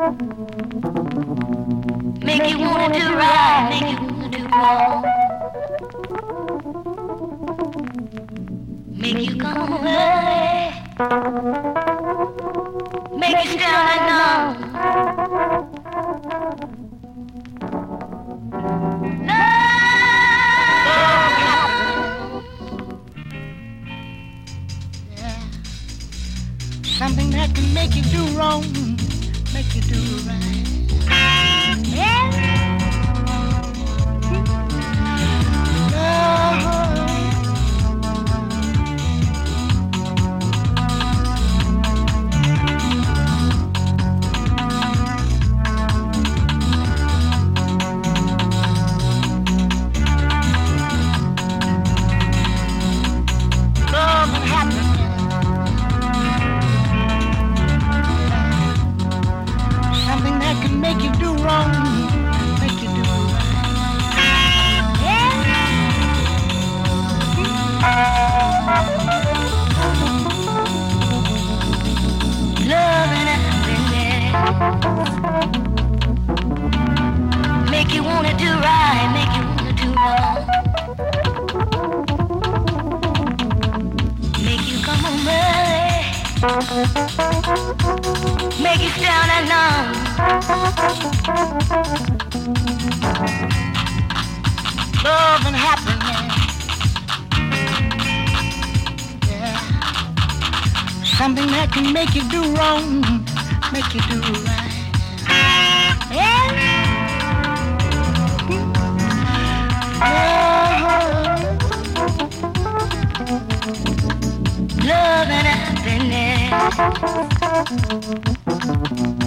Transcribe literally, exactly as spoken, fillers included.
Make you wanna do right, make you wanna do wrong. Make you come away, make you stand and numb. Something that can make you do wrong, make you do right. Yeah. Love and happiness. Something that can make you do wrong, make you do right. Yeah. Love and happiness. Make you wanna do right, make you wanna do wrong. Make you come home early, make you down and numb. Love and happiness. Yeah. Something that can make you do wrong, make you do right. Yeah. Oh. Love and happiness.